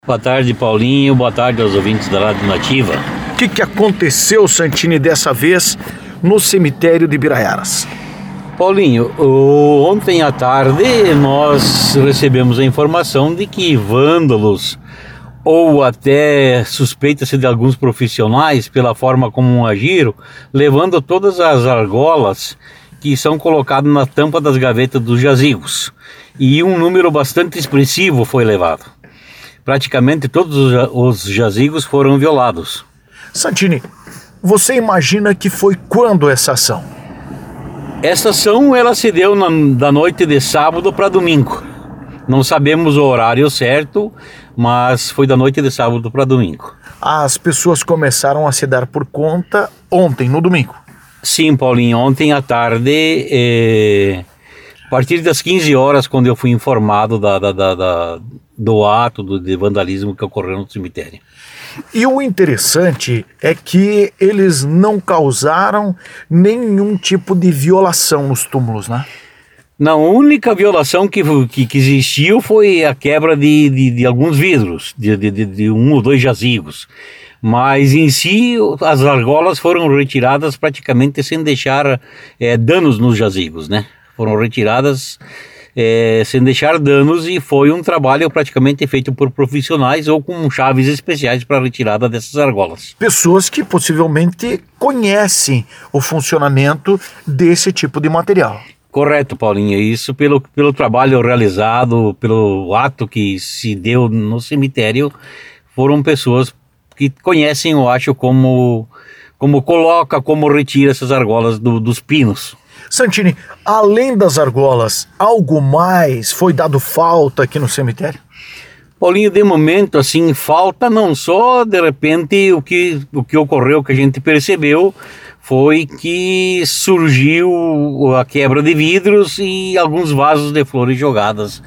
Boa tarde, Paulinho. Boa tarde aos ouvintes da Rádio Nativa. O que aconteceu, Santini, dessa vez no cemitério de Biraiaras? Paulinho, ontem à tarde nós recebemos a informação de que vândalos ou até suspeita-se de alguns profissionais pela forma como agiram, levando todas as argolas que são colocadas na tampa das gavetas dos jazigos. E um número bastante expressivo foi levado. Praticamente todos os jazigos foram violados. Santini, você imagina que foi quando essa ação? Essa ação ela se deu da noite de sábado para domingo. Não sabemos o horário certo, mas foi da noite de sábado para domingo. As pessoas começaram a se dar por conta ontem, no domingo? Sim, Paulinho, ontem à tarde, a partir das 15 horas, quando eu fui informado do ato de vandalismo que ocorreu no cemitério. E o interessante é que eles não causaram nenhum tipo de violação nos túmulos, né? Não, a única violação que existiu foi a quebra de alguns vidros, de um ou dois jazigos. Mas em si, as argolas foram retiradas praticamente sem deixar danos nos jazigos, né? Foram retiradas sem deixar danos, e foi um trabalho praticamente feito por profissionais ou com chaves especiais para a retirada dessas argolas. Pessoas que possivelmente conhecem o funcionamento desse tipo de material. Correto, Paulinho, isso pelo trabalho realizado, pelo ato que se deu no cemitério, foram pessoas que conhecem, eu acho, como coloca, como retira essas argolas dos pinos. Santini, além das argolas, algo mais foi dado falta aqui no cemitério? Paulinho, de momento, assim, falta não só, de repente, o que ocorreu, que a gente percebeu, foi que surgiu a quebra de vidros e alguns vasos de flores jogadas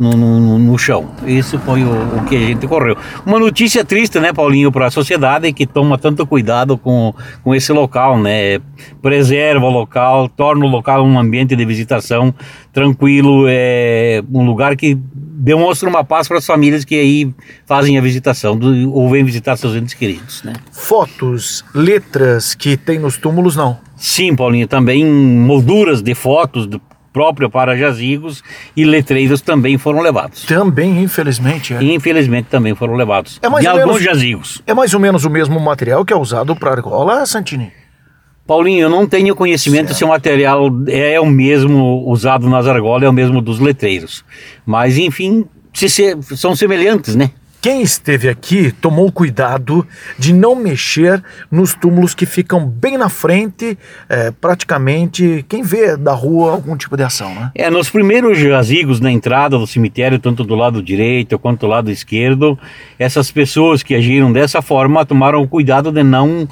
no chão. Isso foi o que a gente ocorreu. Uma notícia triste, né, Paulinho, para a sociedade que toma tanto cuidado com esse local, né? Preserva o local, torna o local um ambiente de visitação tranquilo, um lugar que demonstra uma paz para as famílias que aí fazem a visitação ou vêm visitar seus entes queridos, né? Fotos, letras que tem nos túmulos, não? Sim, Paulinho, também molduras de fotos própria para jazigos e letreiros também foram levados. Também, infelizmente. Infelizmente também foram levados. De alguns jazigos. É mais ou menos o mesmo material que é usado para argola, Santini? Paulinho, eu não tenho conhecimento se o material é o mesmo usado nas argolas, é o mesmo dos letreiros. Mas, enfim, são semelhantes, né? Quem esteve aqui tomou cuidado de não mexer nos túmulos que ficam bem na frente, praticamente quem vê da rua algum tipo de ação, né? Nos primeiros jazigos na entrada do cemitério, tanto do lado direito quanto do lado esquerdo, essas pessoas que agiram dessa forma tomaram cuidado de não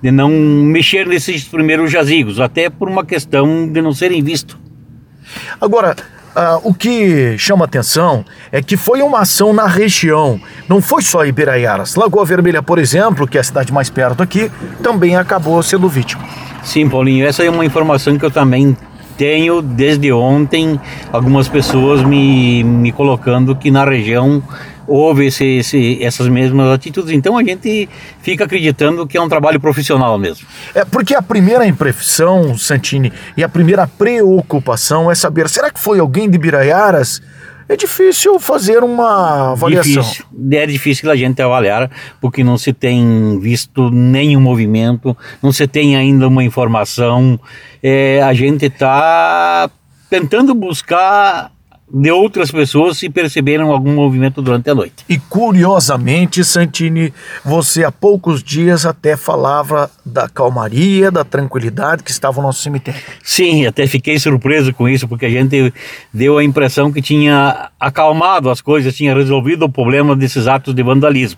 mexer nesses primeiros jazigos, até por uma questão de não serem vistos. Agora, o que chama atenção é que foi uma ação na região, não foi só em Biraiaras. Lagoa Vermelha, por exemplo, que é a cidade mais perto aqui, também acabou sendo vítima. Sim, Paulinho, essa é uma informação que eu também tenho desde ontem, algumas pessoas me colocando que na região houve essas mesmas atitudes. Então a gente fica acreditando que é um trabalho profissional mesmo. Porque a primeira impressão, Santini, e a primeira preocupação é saber, será que foi alguém de Biraiaras? É difícil fazer uma avaliação. É difícil a gente avaliar, porque não se tem visto nenhum movimento, não se tem ainda uma informação. A gente está tentando buscar de outras pessoas se perceberam algum movimento durante a noite. E curiosamente, Santini, você há poucos dias até falava da calmaria, da tranquilidade que estava no nosso cemitério. Sim, até fiquei surpreso com isso, porque a gente deu a impressão que tinha acalmado as coisas, tinha resolvido o problema desses atos de vandalismo.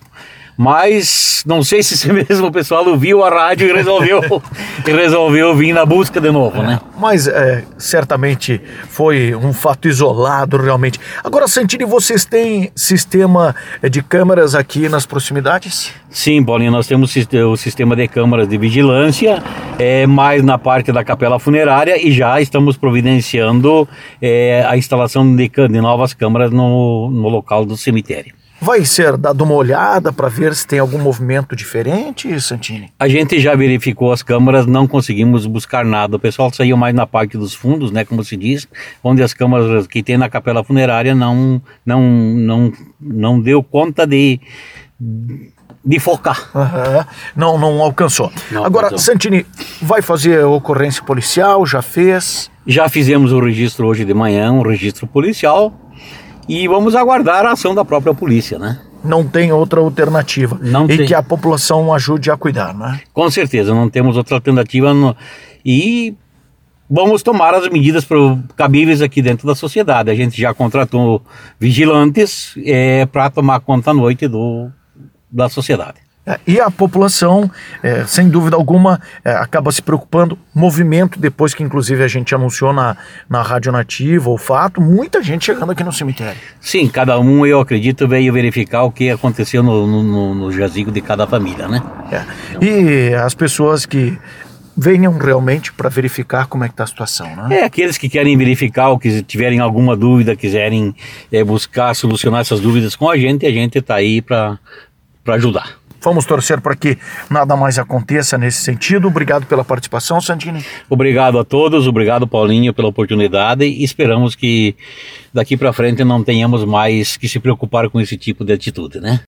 Mas não sei se esse mesmo pessoal ouviu a rádio e resolveu vir na busca de novo, né? Mas certamente foi um fato isolado realmente. Agora, Santini, vocês têm sistema de câmeras aqui nas proximidades? Sim, Paulinho, nós temos o sistema de câmeras de vigilância, mais na parte da capela funerária, e já estamos providenciando a instalação de novas câmeras no local do cemitério. Vai ser dado uma olhada para ver se tem algum movimento diferente, Santini? A gente já verificou as câmaras, não conseguimos buscar nada. O pessoal saiu mais na parte dos fundos, né, como se diz, onde as câmaras que tem na capela funerária não deu conta de focar. Não alcançou. Agora, alcançou. Santini, vai fazer ocorrência policial? Já fez? Já fizemos o registro hoje de manhã, um registro policial. E vamos aguardar a ação da própria polícia, né? Não tem outra alternativa. Não e tem. Que a população ajude a cuidar, né? Com certeza, não temos outra alternativa. E vamos tomar as medidas cabíveis aqui dentro da sociedade. A gente já contratou vigilantes para tomar conta à noite da sociedade. E a população, sem dúvida alguma, acaba se preocupando. Movimento, depois que inclusive a gente anunciou na Rádio Nativa o fato, muita gente chegando aqui no cemitério. Sim, cada um, eu acredito, veio verificar o que aconteceu no jazigo de cada família, né? E as pessoas que venham realmente para verificar como é que está a situação, né? Aqueles que querem verificar ou que tiverem alguma dúvida, quiserem buscar solucionar essas dúvidas com a gente está aí para ajudar. Vamos torcer para que nada mais aconteça nesse sentido. Obrigado pela participação, Santini. Obrigado a todos, obrigado, Paulinho, pela oportunidade, e esperamos que daqui para frente não tenhamos mais que se preocupar com esse tipo de atitude, né?